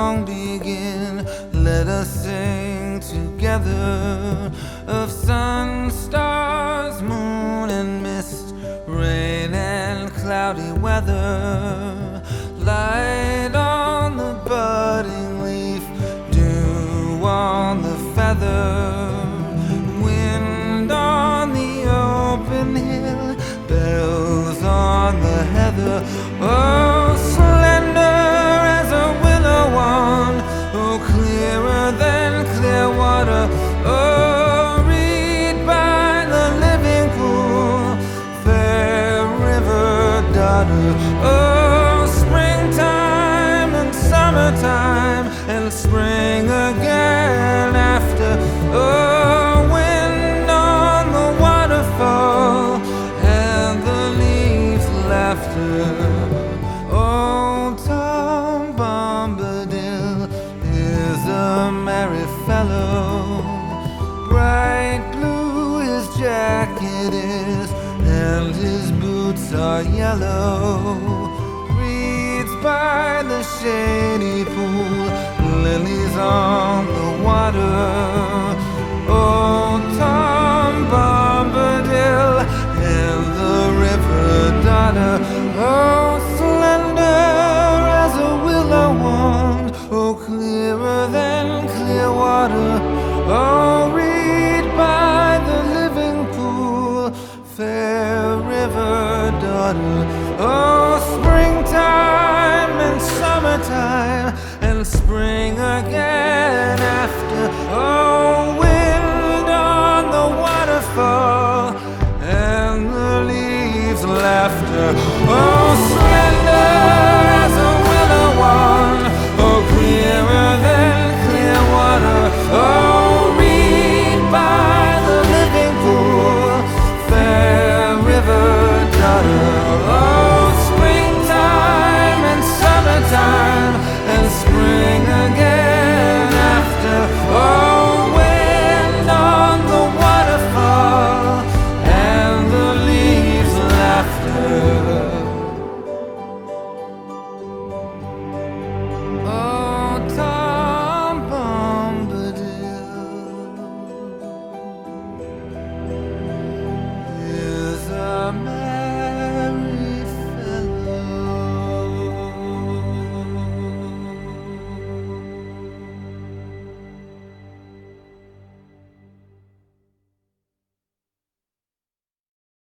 song begin. Let us sing together of sun, stars, moon and mist, rain and cloudy weather. Light on the budding leaf, dew on the feather, wind on the open hill, bells on the heather. Oh, slender as a willow wand, oh, clearer than clear water. Oh, reed by the living pool, fair river daughter. Oh, springtime and summertime and spring again after. Oh, wind on the waterfall and the leaves' laughter. Oh, Tom Bombadil is a merry fellow. Bright blue his jacket is, and his boots are yellow. Reeds by the shady pool, lilies on the water.